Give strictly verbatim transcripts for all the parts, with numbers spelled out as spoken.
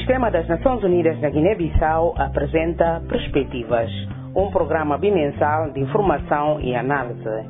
Sistema das Nações Unidas na Guiné-Bissau apresenta Perspectivas, um programa bimensal de informação e análise.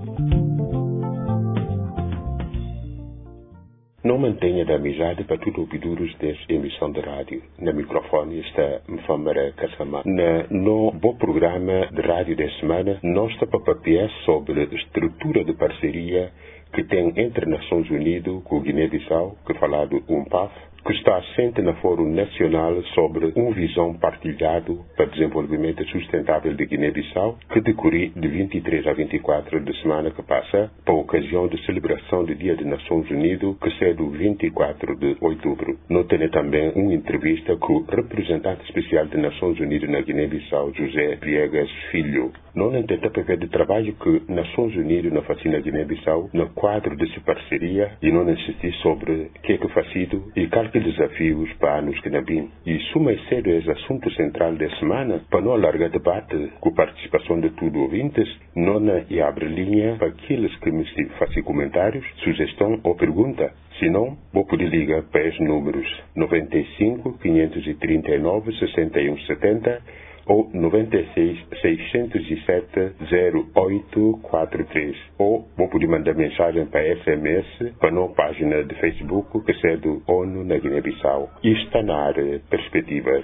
Não mantenha da amizade para tudo ouvidores desta emissão de rádio. Na microfone está Mfamara Kassama. No bom programa de rádio da semana, nós estamos para papiar sobre a estrutura de parceria que tem entre Nações Unidas com Guiné-Bissau, que é falado U N P A F, que está assente no Fórum Nacional sobre uma visão partilhada para o desenvolvimento sustentável de Guiné-Bissau, que decorre de vinte e três a vinte e quatro de semana que passa, para a ocasião de celebração do Dia das Nações Unidas, que é do vinte e quatro de outubro. Nós temos também uma entrevista com o representante especial das Nações Unidas na Guiné-Bissau, José Viegas Filho. Nós tentamos ver o trabalho que Nações Unidas na faz na Guiné-Bissau, no quadro dessa parceria, e não insistir sobre o que é que faz e quais desafios para nos que nabim. E isso mais cedo é o assunto central da semana, para não alargar debate com a participação de todos os ouvintes, não e abre linha para aqueles que me fazem comentários, sugestão ou pergunta. Se não, vou poder ligar para os números noventa e cinco, quinhentos e trinta e nove, sessenta e um setenta ou noventa e seis, seiscentos e sete, zero oito quatro três. Ou vou poder mandar mensagem para S M S para a nossa página de Facebook, que é do ONU na Guiné-Bissau. E está na área Perspectivas.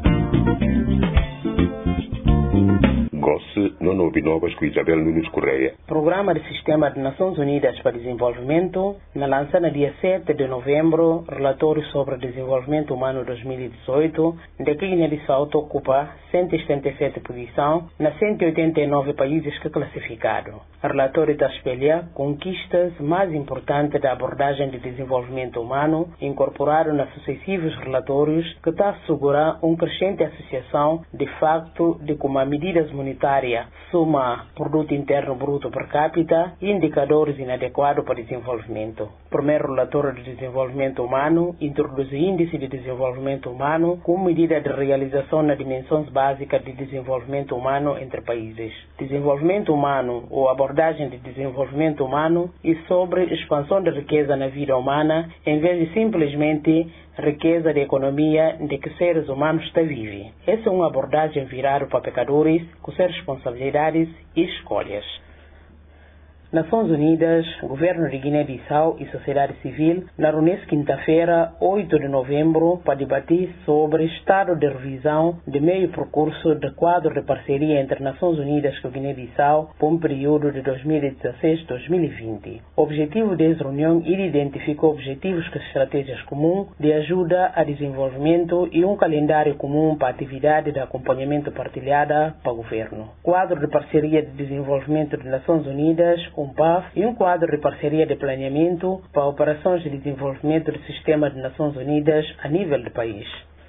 Gosse, não ouvi novas com Isabel Nunes Correia. Programa do Sistema das Nações Unidas para Desenvolvimento, na lança no dia sete de novembro, relatório sobre o desenvolvimento humano dois mil e dezoito, de que Guiné-Bissau ocupa cento e setenta e sete posição nas cento e oitenta e nove países que classificado. O relatório está espelha conquistas mais importantes da abordagem de desenvolvimento humano, incorporado nos sucessivos relatórios, que está a assegurar uma crescente associação de facto de como medidas monetárias soma produto interno bruto per capita e indicadores inadequados para desenvolvimento. O primeiro relatório de desenvolvimento humano introduz o índice de desenvolvimento humano como medida de realização nas dimensões básicas de desenvolvimento humano entre países. Desenvolvimento humano ou abordagem de desenvolvimento humano e sobre expansão de riqueza na vida humana em vez de simplesmente riqueza de economia de que seres humanos estão vivem. Essa é uma abordagem virada para pecadores com suas responsabilidades e escolhas. Nações Unidas, Governo de Guiné-Bissau e Sociedade Civil na reunião quinta-feira, oito de novembro, para debater sobre o estado de revisão de meio percurso do quadro de parceria entre Nações Unidas e Guiné-Bissau para um período de dois mil e dezesseis a dois mil e vinte. O objetivo dessa reunião é identificar objetivos e estratégias comuns de ajuda a desenvolvimento e um calendário comum para a atividade de acompanhamento partilhada para o governo. Quadro de parceria de desenvolvimento das Nações Unidas, U N P A F, e um quadro de parceria de planeamento para operações de desenvolvimento do sistema das Nações Unidas a nível do país.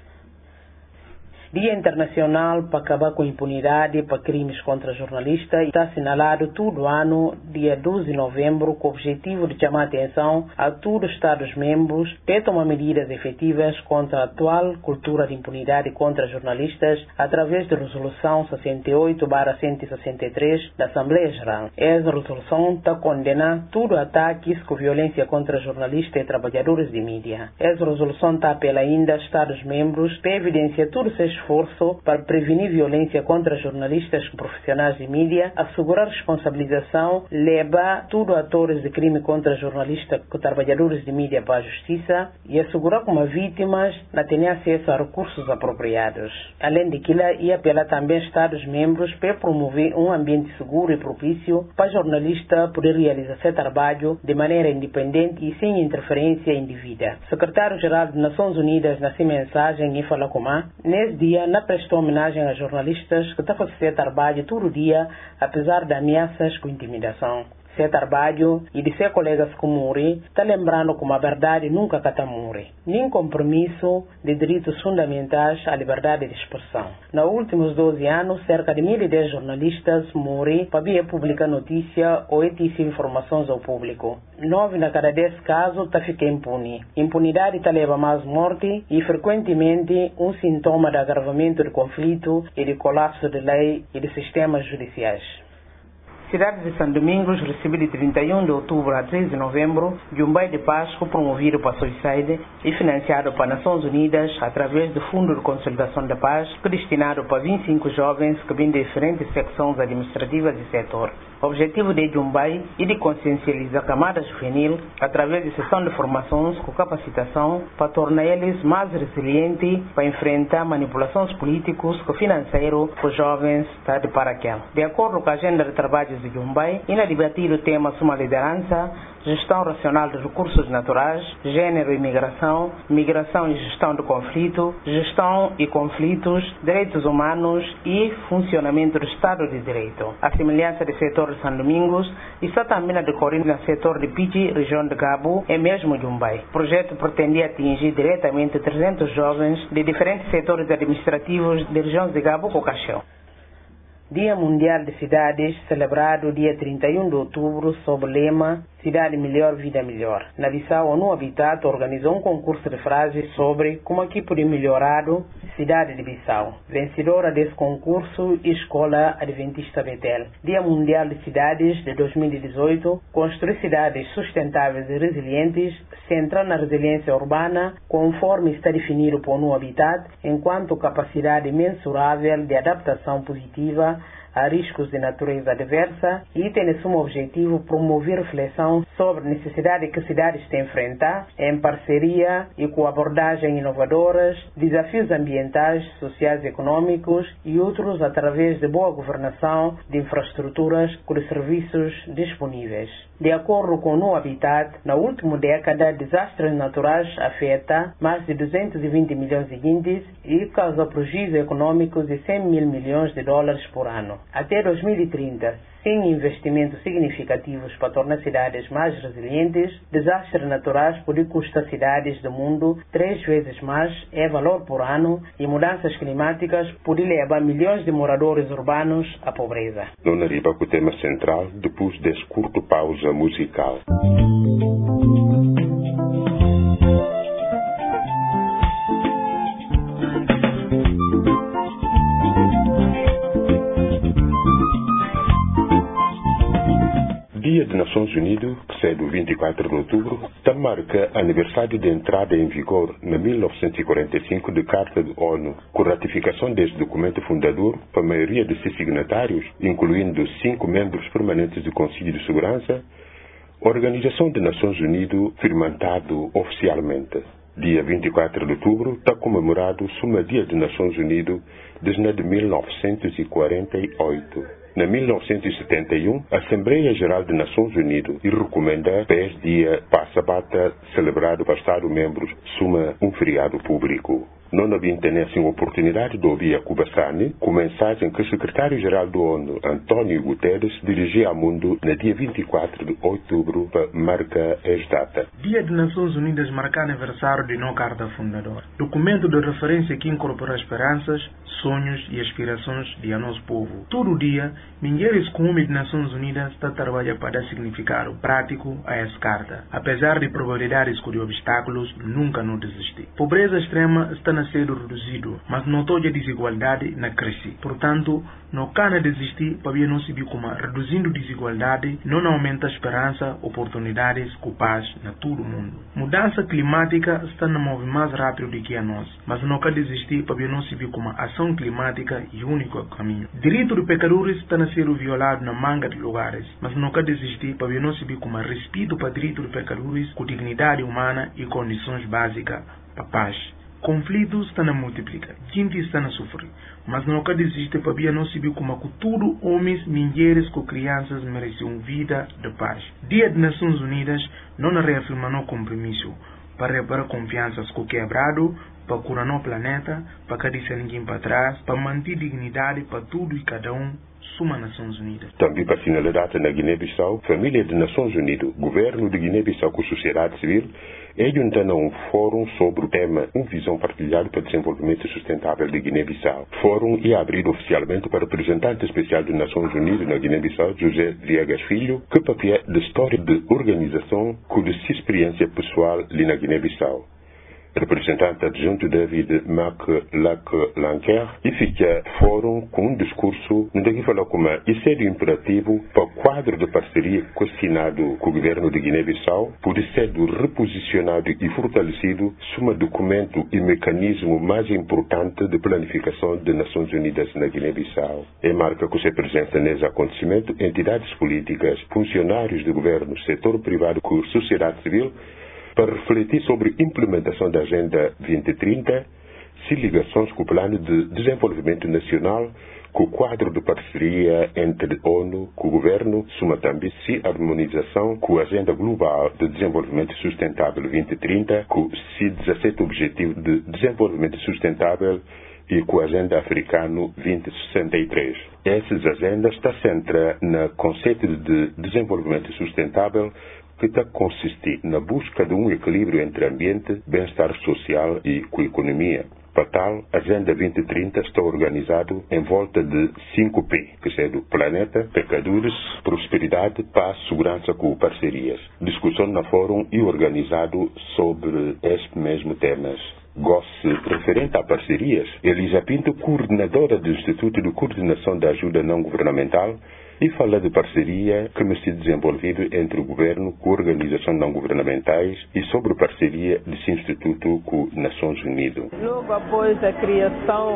Dia Internacional para acabar com a impunidade para crimes contra jornalistas está assinalado todo ano, dia doze de novembro, com o objetivo de chamar a atenção a todos os Estados-membros para tomar medidas efetivas contra a atual cultura de impunidade contra jornalistas através da Resolução sessenta e oito barra cento e sessenta e três da Assembleia Geral. Essa resolução está condenando todo ataques com violência contra jornalistas e trabalhadores de mídia. Essa resolução está apela ainda aos Estados-membros para evidenciar todo o seu esforço para prevenir violência contra jornalistas e profissionais de mídia, assegurar responsabilização, levar todos os atores de crime contra jornalistas e trabalhadores de mídia para a justiça e assegurar como vítimas não têm acesso a recursos apropriados. Além de que, e apelar também aos Estados-membros para promover um ambiente seguro e propício para jornalistas poder realizar seu trabalho de maneira independente e sem interferência indevida. O secretário-geral das Nações Unidas, na sua mensagem, fala como nesse dia não prestou homenagem a jornalistas que estão fazendo trabalho todo dia, apesar de ameaças com intimidação. Seu trabalho e de seus colegas que morrem está lembrando como a verdade nunca cata morre, nem compromisso de direitos fundamentais à liberdade de expressão. Nos últimos doze anos, cerca de mil e dez jornalistas morrem para vir publicar notícia ou emitir informações ao público. Nove na cada dez casos está ficando impune. Impunidade está leva mais morte e frequentemente um sintoma de agravamento do conflito e de colapso de lei e de sistemas judiciais. Cidade de São Domingos recebeu de trinta e um de outubro a três de novembro Jumbai de Páscoa promovido para a Suicide e financiado para as Nações Unidas através do Fundo de Consolidação da Paz, que é destinado para vinte e cinco jovens que vêm de diferentes secções administrativas e setor. O objetivo de Jumbai é de consciencializar a camada juvenil através de sessão de formações com capacitação para tornar eles mais resilientes para enfrentar manipulações políticas que financeiro que os jovens está de para aquela. De acordo com a agenda de trabalhos de Jumbai, ainda debatir o tema sua liderança, gestão racional de recursos naturais, gênero e migração, migração e gestão do conflito, gestão e conflitos, direitos humanos e funcionamento do Estado de Direito. A semelhança do setor de São Domingos está também a decorrer no setor de Piji, região de Cabo, e mesmo Jumbai. O projeto pretendia atingir diretamente trezentos jovens de diferentes setores administrativos de regiões de Cabo com Caixão. Dia Mundial de Cidades, celebrado dia trinta e um de outubro, sob o lema Cidade Melhor, Vida Melhor. Na Bissau, a ONU Habitat organizou um concurso de frases sobre como aqui pode melhorar Cidade de Bissau. Vencedora desse concurso, Escola Adventista Betel. Dia Mundial de Cidades de dois mil e dezoito, construir cidades sustentáveis e resilientes, centrar na resiliência urbana, conforme está definido por ONU Habitat, enquanto capacidade mensurável de adaptação positiva a riscos de natureza adversa e tem como objetivo promover reflexão sobre a necessidade que cidades têm enfrentar em parceria e com abordagens inovadoras, desafios ambientais, sociais e econômicos e outros através de boa governação de infraestruturas com os serviços disponíveis. De acordo com o ONU Habitat, na última década, desastres naturais afetam mais de duzentos e vinte milhões de índios e causam prejuízos econômicos de cem mil milhões de dólares por ano. Até dois mil e trinta, sem investimentos significativos para tornar cidades mais resilientes, desastres naturais podem custar cidades do mundo três vezes mais é valor por ano e mudanças climáticas podem levar milhões de moradores urbanos à pobreza. Não arriba com o tema central depois desse curto pausa musical. Dia das Nações Unidas, que é do vinte e quatro de outubro, também marca aniversário de entrada em vigor, em mil novecentos e quarenta e cinco, da Carta da ONU, com ratificação deste documento fundador para a maioria de seus signatários, incluindo cinco membros permanentes do Conselho de Segurança, a Organização das Nações Unidas firmantado oficialmente. Dia vinte e quatro de outubro está comemorado o Dia das Nações Unidas desde mil novecentos e quarenta e oito. Em mil novecentos e setenta e um, a Assembleia Geral das Nações Unidas recomenda que este dia passe a bata celebrado para Estados-membros suma um feriado público. Não havia assim a oportunidade de ouvir a Cuba Sani com mensagem que o secretário-geral da ONU, António Guterres, dirigia ao mundo no dia vinte e quatro de outubro para marcar esta data. Dia das Nações Unidas marca aniversário de nossa Carta Fundadora. Documento de referência que incorpora esperanças, sonhos e aspirações de nosso povo. Todo dia, mulheres como das Nações Unidas estão trabalhando para dar significado prático a essa carta. Apesar de probabilidades e obstáculos, nunca não desistir. Pobreza extrema está a ser reduzido, mas notou a desigualdade na cresce. Portanto, não cana desistir para não se ver como reduzindo desigualdade, não aumenta a esperança, oportunidades, com paz na todo o mundo. Mudança climática está no movimento mais rápido do que a nós, mas não quer desistir para não se ver como ação climática e único caminho. Direito de pecadores está a ser violado na manga de lugares, mas não quer desistir para não se ver como respeito para direito de pecadores com dignidade humana e condições básicas para paz. Conflitos estão a multiplicar, gente está a sofrer, mas não quer desistir para não se ver como que tudo, homens, mulheres com crianças merecem vida de paz. Dia das Nações Unidas não reafirma no compromisso para reparar confianças com o quebrado, para curar no planeta, para que deixar ninguém para trás, para manter dignidade para tudo e cada um. Suma Nações Unidas. Também para finalidade na Guiné-Bissau, família das Nações Unidas, governo de Guiné-Bissau com sociedade civil, é juntando um fórum sobre o tema Uma Visão Partilhada para o Desenvolvimento Sustentável de Guiné-Bissau. O fórum é abrido oficialmente para o representante especial das Nações Unidas na Guiné-Bissau, José Viegas Filho, que papel de história de organização com de sua experiência pessoal ali na Guiné-Bissau. representante adjunto David McLachlanker, e fica fórum com um discurso onde fala como isso é imperativo para o quadro de parceria assinado com o governo de Guiné-Bissau por ser reposicionado e fortalecido como documento e mecanismo mais importante de planificação das Nações Unidas na Guiné-Bissau. É marca com sua presença nesse acontecimento entidades políticas, funcionários do governo, setor privado com sociedade civil, para refletir sobre a implementação da Agenda vinte trinta, se ligações com o Plano de Desenvolvimento Nacional, com o quadro de parceria entre a ONU, com o governo, suma também se harmonização com a Agenda Global de Desenvolvimento Sustentável vinte trinta, com se dezessete Objetivos de Desenvolvimento Sustentável e com a Agenda Africano vinte sessenta e três. Essas agendas estão centradas no conceito de desenvolvimento sustentável, que está a consistir na busca de um equilíbrio entre ambiente, bem-estar social e com a economia. Para tal, a Agenda vinte trinta está organizado em volta de cinco P, que é do planeta, pecadores, prosperidade, paz, segurança com parcerias. Discussão na fórum e organizado sobre estes mesmos temas. Gosse referente a parcerias, Elisa Pinto, coordenadora do Instituto de Coordenação da Ajuda Não Governamental, e fala de parceria que tem sido desenvolvido entre o governo com organizações não governamentais e sobre parceria desse instituto com Nações Unidas. Logo após a criação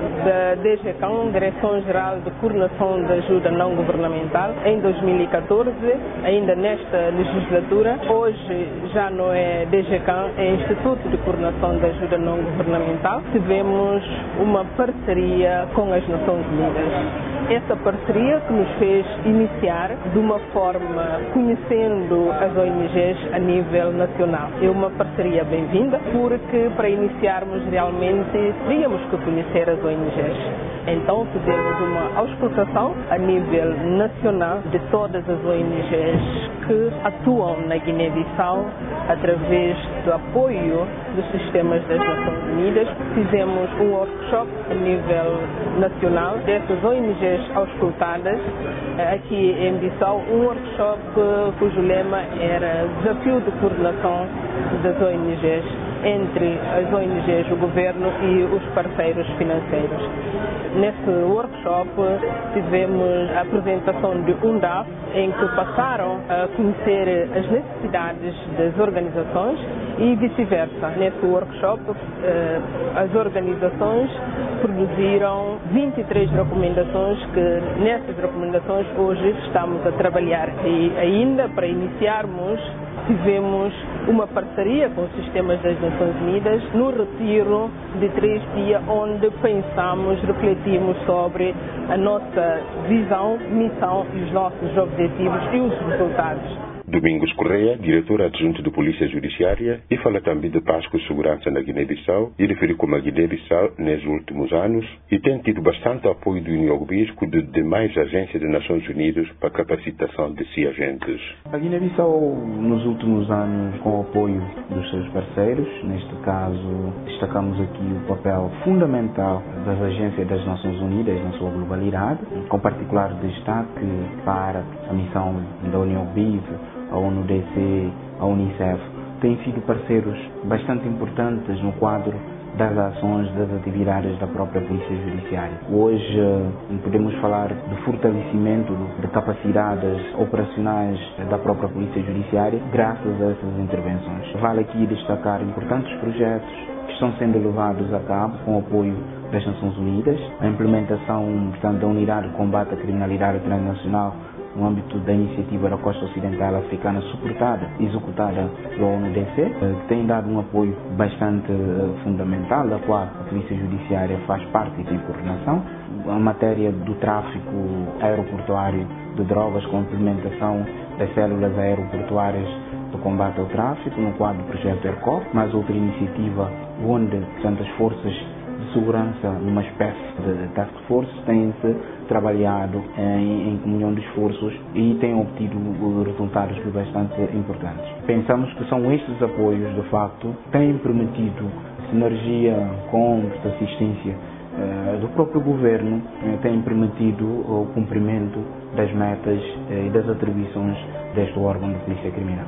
da D G C A M, Direção-Geral de Coordenação da Ajuda Não Governamental, em dois mil e catorze, ainda nesta legislatura, hoje já não é D G C A M, é Instituto de Coordenação da Ajuda Não Governamental, tivemos uma parceria com as Nações Unidas. Essa parceria que nos fez iniciar de uma forma conhecendo as O N Gs a nível nacional. É uma parceria bem-vinda, porque para iniciarmos realmente teríamos que conhecer as O N Gs. Então fizemos uma auscultação a nível nacional de todas as O N Gs que atuam na Guiné-Bissau através do apoio dos sistemas das Nações Unidas. Fizemos um workshop a nível nacional dessas O N Gs auscultadas aqui em Bissau, um workshop cujo lema era Desafio de Coordenação das O N Gs entre as O N Gs, o governo e os parceiros financeiros. Nesse workshop tivemos a apresentação de U N D A F, em que passaram a conhecer as necessidades das organizações e vice-versa. Nesse workshop, as organizações produziram vinte e três recomendações que nessas recomendações hoje estamos a trabalhar. E ainda para iniciarmos, tivemos uma parceria com os sistemas das Nações Unidas no retiro de três dias, onde pensamos, refletimos sobre a nossa visão, missão e os nossos objetivos e os resultados. Domingos Correia, diretor adjunto de Polícia Judiciária, e fala também de paz e segurança na Guiné-Bissau, e refere como a Guiné-Bissau, nos últimos anos, e tem tido bastante apoio do União Europeia e de demais agências das Nações Unidas para a capacitação desses agentes. A Guiné-Bissau, nos últimos anos, com o apoio dos seus parceiros, neste caso, destacamos aqui o papel fundamental das agências das Nações Unidas na sua globalidade, com particular destaque para a missão da União Europeia, a ONU D C, a Unicef, têm sido parceiros bastante importantes no quadro das ações, das atividades da própria Polícia Judiciária. Hoje podemos falar de fortalecimento de capacidades operacionais da própria Polícia Judiciária graças a essas intervenções. Vale aqui destacar importantes projetos que estão sendo levados a cabo com o apoio das Nações Unidas, a implementação, portanto, da Unidade de Combate à Criminalidade Transnacional no âmbito da iniciativa da Costa Ocidental Africana, suportada e executada pela ONU D C, que tem dado um apoio bastante fundamental, da qual a Polícia Judiciária faz parte e tem coordenação. A matéria do tráfico aeroportuário de drogas, com a implementação das células aeroportuárias do combate ao tráfico, no quadro do projeto ERCOP, mais outra iniciativa onde, portanto, as forças de segurança, numa espécie de task force, têm-se trabalhado em, em comunhão de esforços e têm obtido resultados bastante importantes. Pensamos que são estes apoios, de facto, que têm permitido sinergia com a assistência eh, do próprio governo, eh, têm permitido o cumprimento das metas eh, e das atribuições deste órgão de polícia criminal.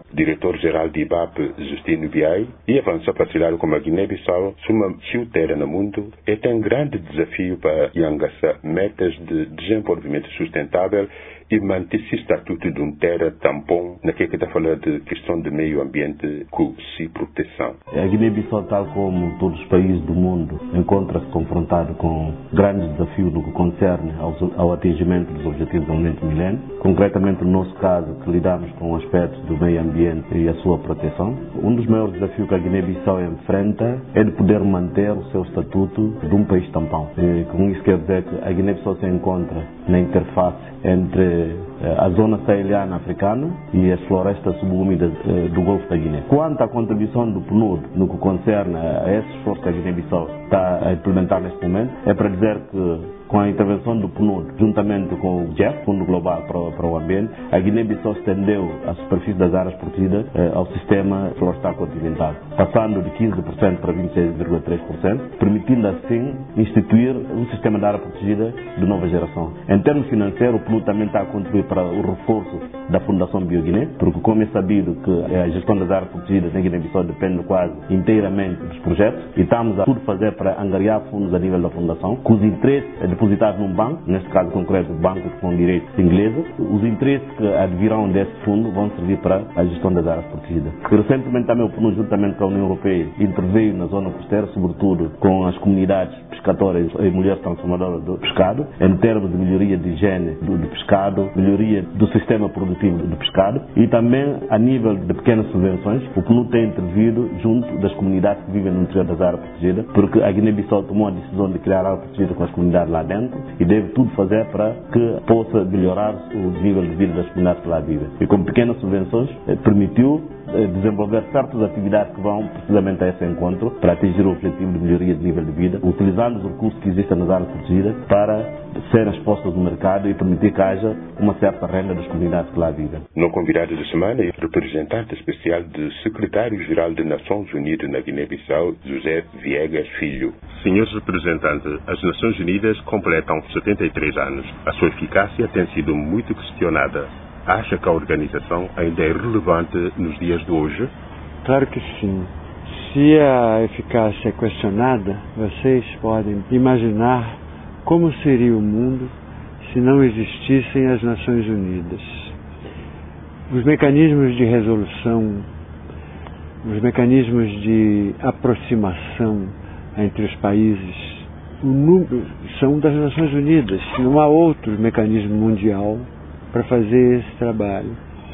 diretor-geral de I B A P, Justino Biai, e avança para citar como a Guiné-Bissau, uma terra no mundo, é tem um grande desafio para alcançar metas de desenvolvimento sustentável e manter-se estatuto de um terra tampão naquilo que está falando de questão de meio ambiente com si proteção. A Guiné-Bissau, tal como todos os países do mundo, encontra-se confrontado com grandes desafios no que concerne ao, ao atingimento dos objetivos do desenvolvimento milênio. Concretamente, no nosso caso, que lidamos com aspectos do meio ambiente e a sua proteção. Um dos maiores desafios que a Guiné-Bissau enfrenta é de poder manter o seu estatuto de um país tampão. E com isso quer dizer que a Guiné-Bissau se encontra na interface entre a zona saeliana africana e as florestas subúmidas do Golfo da Guiné. Quanto à contribuição do P N U D no que concerne a esse esforço que a Guiné-Bissau está a implementar neste momento, é para dizer que com a intervenção do P N U D, juntamente com o G E F, Fundo Global para o, para o Ambiente, a Guiné-Bissau estendeu a superfície das áreas protegidas eh, ao sistema florestal continental, passando de quinze por cento para vinte e seis vírgula três por cento, permitindo assim instituir um sistema de área protegida de nova geração. Em termos financeiros, o P N U D também está a contribuir para o reforço da Fundação Bioguiné, porque como é sabido que a gestão das áreas protegidas em Guiné-Bissau depende quase inteiramente dos projetos, e estamos a tudo fazer para angariar fundos a nível da Fundação, com os interesses depositados num banco, neste caso concreto, o Banco com Direitos Inglesa. Os interesses que advirão desse fundo vão servir para a gestão das áreas protegidas. Recentemente também o P N U D, juntamente com a União Europeia, interveio na zona costeira, sobretudo com as comunidades pescatórias e mulheres transformadoras do pescado, em termos de melhoria de higiene do, do pescado, melhoria do sistema produtivo do pescado, e também a nível de pequenas subvenções, o P N U D tem intervido junto das comunidades que vivem no interior das áreas protegidas, porque a Guiné-Bissau tomou a decisão de criar áreas protegidas com as comunidades lá dentro e deve tudo fazer para que possa melhorar o nível de vida das comunidades que lá vivem. E com pequenas subvenções eh, permitiu eh, desenvolver certas atividades que vão precisamente a esse encontro para atingir o objetivo de melhoria de nível de vida, utilizando os recursos que existem nas áreas protegidas para serem expostas no mercado e permitir que haja uma certa renda das comunidades que lá vivem. No convidado de semana é o representante especial do secretário-geral das Nações Unidas na Guiné-Bissau, José Viegas Filho. Senhor representante, as Nações Unidas completam setenta e três anos. A sua eficácia tem sido muito questionada. Acha que a organização ainda é relevante nos dias de hoje? Claro que sim. Se a eficácia é questionada, vocês podem imaginar como seria o mundo se não existissem as Nações Unidas. Os mecanismos de resolução, os mecanismos de aproximação entre os países, o número são das Nações Unidas. Não há outro mecanismo mundial para fazer esse trabalho.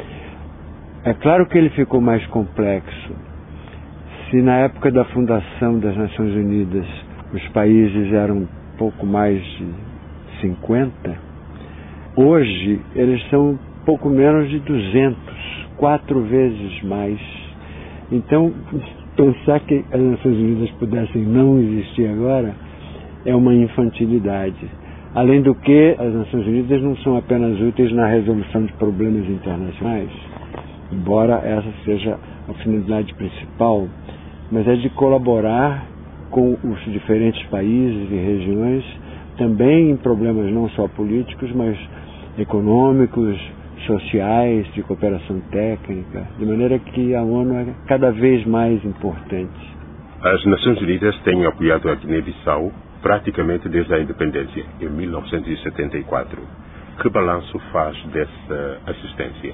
É claro que ele ficou mais complexo. Se na época da fundação das Nações Unidas os países eram pouco mais de cinquenta, hoje eles são pouco menos de duzentos, quatro vezes mais. Então, pensar que as Nações Unidas pudessem não existir agora é uma infantilidade. Além do que, as Nações Unidas não são apenas úteis na resolução de problemas internacionais, embora essa seja a finalidade principal, mas é de colaborar com os diferentes países e regiões, também em problemas não só políticos, mas econômicos, sociais, de cooperação técnica, de maneira que a ONU é cada vez mais importante. As Nações Unidas têm apoiado a Guiné-Bissau praticamente desde a independência, em mil novecentos e setenta e quatro. Que balanço faz dessa assistência?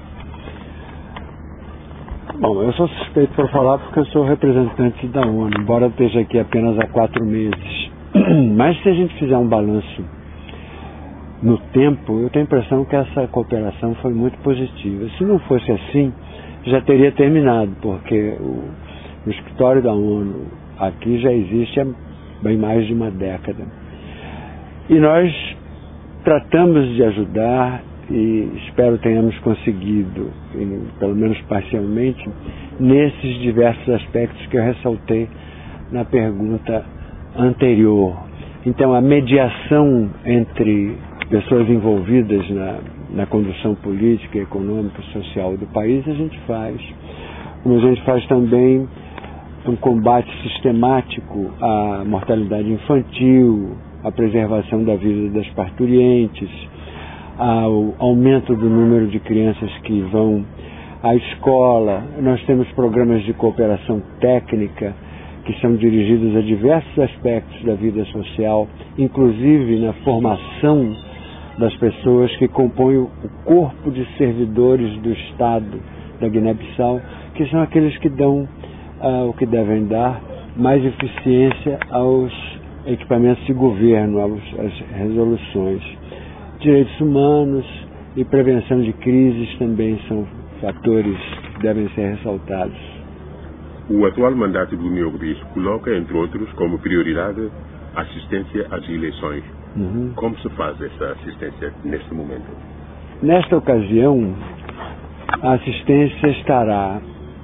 Bom, eu sou suspeito para falar porque eu sou representante da ONU, embora eu esteja aqui apenas há quatro meses. Mas se a gente fizer um balanço no tempo, eu tenho a impressão que essa cooperação foi muito positiva. Se não fosse assim, já teria terminado, porque o, o escritório da ONU aqui já existe há bem mais de uma década. E nós tratamos de ajudar, e espero tenhamos conseguido, pelo menos parcialmente, nesses diversos aspectos que eu ressaltei na pergunta anterior. Então, a mediação entre pessoas envolvidas na, na condução política, econômica e social do país, a gente faz. Como a gente faz também um combate sistemático à mortalidade infantil, à preservação da vida das parturientes, ao aumento do número de crianças que vão a escola, nós temos programas de cooperação técnica que são dirigidos a diversos aspectos da vida social, inclusive na formação das pessoas que compõem o corpo de servidores do Estado da Guiné-Bissau, que são aqueles que dão uh, o que devem dar, mais eficiência aos equipamentos de governo, às resoluções. Direitos humanos e prevenção de crises também são fatores que devem ser ressaltados. O atual mandato do Neogris coloca, entre outros, como prioridade a assistência às eleições. Uhum. Como se faz essa assistência neste momento? Nesta ocasião, a assistência estará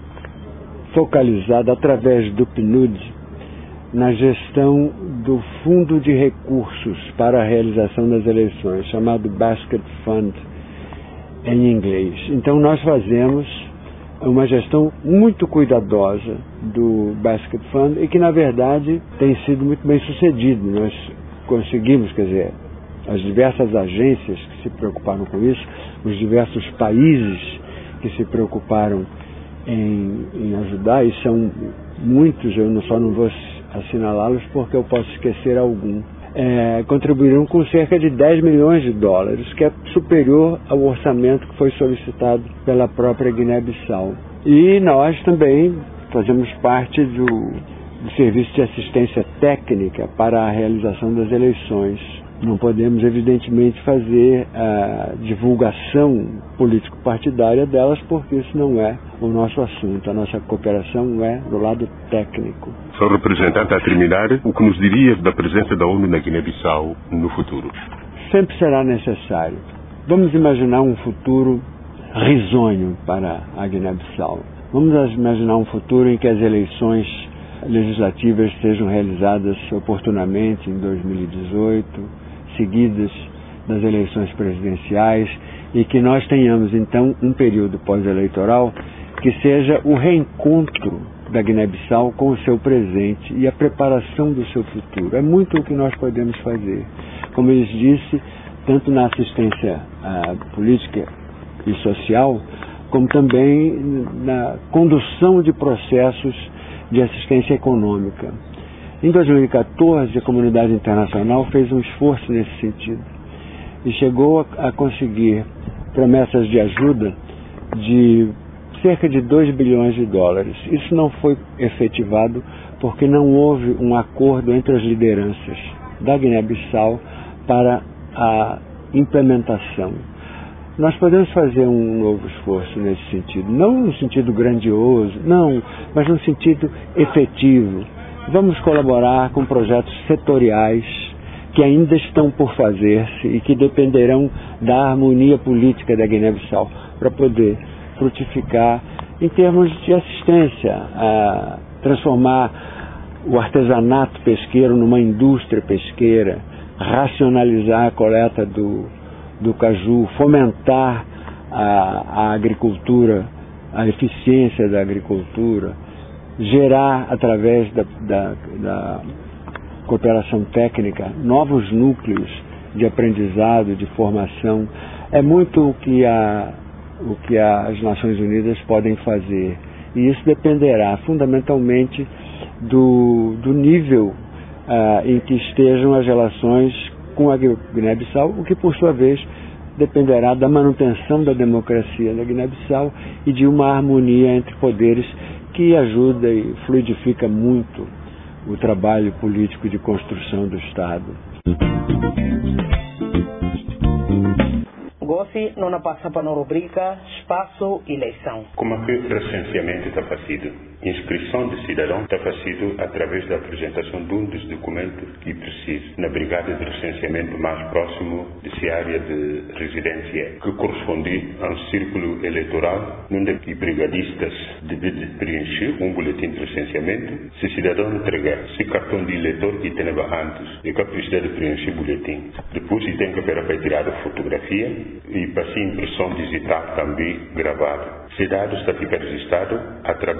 focalizada através do P N U D na gestão do Fundo de Recursos para a realização das eleições, chamado Basket Fund em inglês. Então nós fazemos uma gestão muito cuidadosa do Basket Fund e que na verdade tem sido muito bem sucedido. Nós conseguimos, quer dizer, as diversas agências que se preocuparam com isso, os diversos países que se preocuparam em, em ajudar, e são muitos, eu não, só não vou assinalá-los porque eu posso esquecer algum, é, contribuíram com cerca de dez milhões de dólares, que é superior ao orçamento que foi solicitado pela própria Guiné-Bissau. E nós também fazemos parte do, do serviço de assistência técnica para a realização das eleições. Não podemos, evidentemente, fazer a divulgação político-partidária delas, porque isso não é o nosso assunto. A nossa cooperação é do lado técnico. Sr. representante, a terminar, o que nos diria da presença da ONU na Guiné-Bissau no futuro? Sempre será necessário. Vamos imaginar um futuro risonho para a Guiné-Bissau. Vamos imaginar um futuro em que as eleições legislativas sejam realizadas oportunamente em dois mil e dezoito, seguidas das eleições presidenciais, e que nós tenhamos então um período pós-eleitoral que seja o reencontro da Guiné-Bissau com o seu presente e a preparação do seu futuro. É muito o que nós podemos fazer. Como eu disse, tanto na assistência ah, política e social, como também na condução de processos de assistência econômica. Em dois mil e quatorze, a comunidade internacional fez um esforço nesse sentido e chegou a, a conseguir promessas de ajuda de cerca de dois bilhões de dólares. Isso não foi efetivado porque não houve um acordo entre as lideranças da Guiné-Bissau para a implementação. Nós podemos fazer um novo esforço nesse sentido, não no sentido grandioso, não, mas no sentido efetivo. Vamos colaborar com projetos setoriais que ainda estão por fazer-se e que dependerão da harmonia política da Guiné-Bissau para poder frutificar em termos de assistência, a transformar o artesanato pesqueiro numa indústria pesqueira, racionalizar a coleta do, do caju, fomentar a, a agricultura, a eficiência da agricultura, gerar, através da, da, da cooperação técnica, novos núcleos de aprendizado, de formação. É muito o que, a, o que as Nações Unidas podem fazer. E isso dependerá fundamentalmente do, do nível ah, em que estejam as relações com a Guiné-Bissau, o que, por sua vez, dependerá da manutenção da democracia na Guiné-Bissau e de uma harmonia entre poderes que ajuda e fluidifica muito o trabalho político de construção do Estado. Gossi não passa para a rubrica Espaço Eleição. Como é que o recenseamento está fazendo? Inscrição de cidadão está fazendo através da apresentação de um dos documentos que precisa na brigada de recenseamento mais próximo de sua área de residência, que corresponde a um círculo eleitoral onde os brigadistas devem preencher um boletim de recenseamento. Se o cidadão entregar seu cartão de eleitor que tem antes, e que precisa de preencher o boletim. Depois ele tem que para tirar a fotografia e passar impressão digital também gravada. Esse dado está fica registrado através de um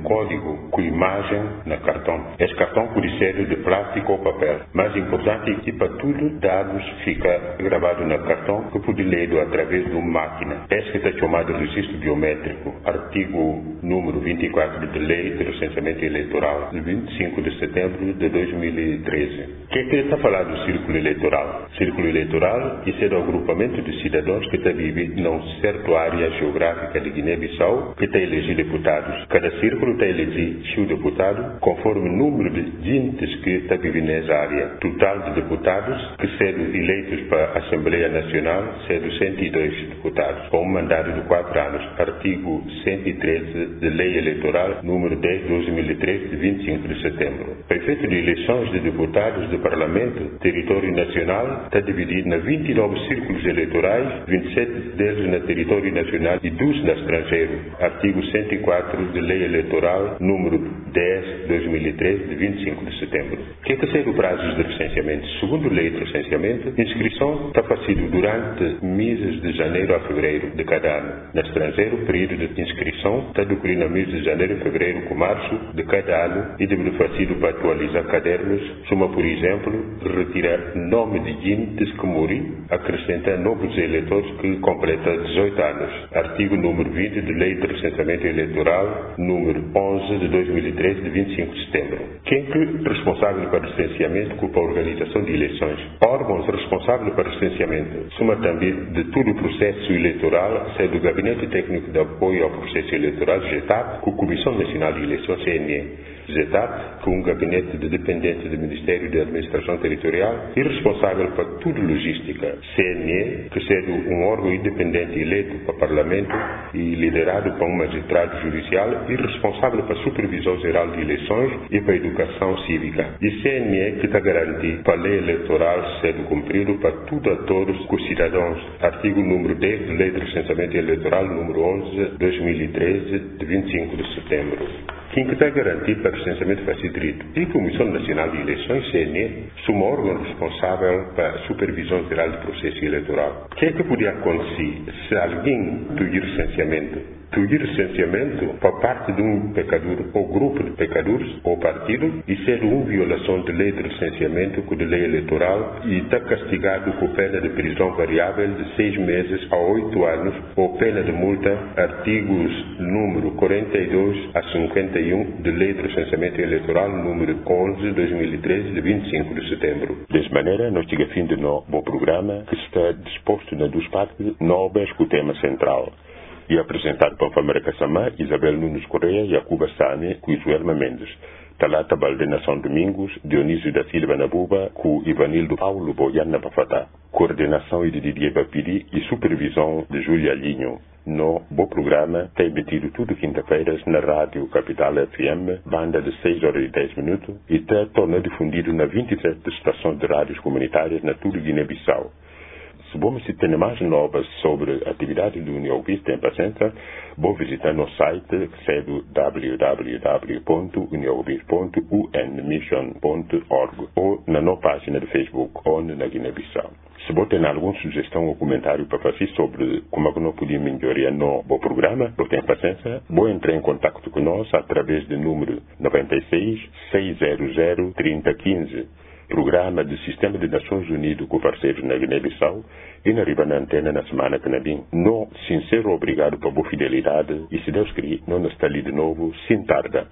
código com imagem na cartão. Esse cartão pode ser de plástico ou papel. Mais importante é que para tudo dados fica gravado no cartão que pode ler através de uma máquina. Esse que é chamado registro biométrico, artigo número vinte e quatro da Lei de Recenseamento Eleitoral, de vinte e cinco de setembro de dois mil e treze. O que é que está falando do círculo eleitoral? Círculo eleitoral, isso é do agrupamento de cidadãos que está vivendo numa certa área geográfica de Guiné-Bissau que está a eleger deputados. Cada círculo está a eleger seu deputado conforme o número de gente que está vivendo nessa área. Total de deputados que serão eleitos para a Assembleia Nacional serão cento e dois deputados, com um mandato de quatro anos. Artigo cento e treze da Lei Eleitoral, número dez de dois mil e treze, de vinte e cinco de setembro. O efeito de eleições de deputados do Parlamento, território nacional, está dividido em vinte e nove círculos eleitorais, vinte e sete deles no território nacional e dois no estrangeiro. Artigo cento e quatro da Lei Eleitoral, número dez de dois mil e treze, de vinte e cinco de setembro. O que é que ser o prazo de recenseamento? Segundo a Lei de Recenseamento, a inscrição está fazida durante meses de janeiro a fevereiro de cada ano. No estrangeiro, o período de inscrição está decorrido no mês de janeiro, fevereiro com março de cada ano e deve ser feito para atualizar cadernos, suma, por exemplo, retirar nome de gente que morreu, acrescentar novos eleitores que completam dezoito anos. Artigo número vinte da Lei de Recenseamento Eleitoral, número onze de dois mil e treze, de vinte e cinco de setembro. Quem é responsável para o recenseamento e para a organização de eleições? Órgãos responsáveis para o recenseamento, suma também de todo o processo eleitoral, sendo o Gabinete Técnico de Apoio ao Processo Eleitoral, G T A P, com a Comissão Nacional de Eleições, C N E. G T A P, com um gabinete de dependente do Ministério da Administração Territorial e responsável por toda a logística. C N E, que sendo um órgão independente eleito para o Parlamento e liderado por um magistrado judicial e responsável para a supervisão geral de eleições e para a educação cívica. E C N E, que está garantido para a lei eleitoral sendo cumprido para tudo a todos os cidadãos. Artigo número dez da Lei de Recenseamento Eleitoral, número onze de dois mil e treze, de vinte e cinco de setembro. Quem que está garantido para o recenseamento vai ser direito? E a Comissão Nacional de Eleições, C N E, suma órgão responsável para a supervisão geral do processo eleitoral. O que é que podia acontecer se alguém pedir recenseamento? Pedir recenseamento por parte de um pecador ou grupo de pecadores ou partido e ser uma violação de lei de recenseamento com a lei eleitoral e está castigado com pena de prisão variável de seis meses a oito anos ou pena de multa, artigos número quarenta e dois a cinquenta e um da Lei de Recenseamento Eleitoral, número onze de dois mil e treze, de vinte e cinco de setembro. Dessa maneira, nós chegamos a fim de um bom programa que está disposto nas duas partes, novas com o tema central. E apresentado por Famara Kassamá, Isabel Nunes Correia, Yacuba Sane, com Isuelma Mendes. Talata Baldenação Domingos, Dionísio da Silva Nabuba, com Ivanildo Paulo Boiana Bafatá. Coordenação de Didier Bapiri e supervisão de Júlia Linho. No bom programa, tem emitido tudo quinta-feiras na Rádio Capital F M, banda de seis horas e dez minutos, e está tornando difundido na vinte e sete estações de rádios comunitárias na tudo Guiné-Bissau. Se vamos ter mais novas sobre a atividade do União Ouvinte, tem paciência, vou visitar nosso site, que é do w w w ponto união ouvinte ponto u n mission ponto org ou na nossa página de Facebook, onde na Guiné-Bissau. Se você tem alguma sugestão ou comentário para fazer sobre como é que nós podemos melhorar no bom programa, você tem paciência, vou entrar em contato com nós através do número nove seis, seis zero zero, três zero um cinco. Programa do Sistema de Nações Unidas com parceiros na Guiné-Bissau e na riba na antena na semana que vem. No sincero obrigado por boa fidelidade e se Deus quiser, não está ali de novo, sem tarda.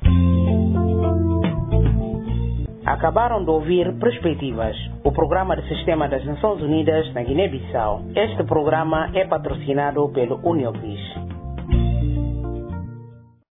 Acabaram de ouvir Perspectivas, o programa do Sistema das Nações Unidas na Guiné-Bissau. Este programa é patrocinado pelo Uniopis.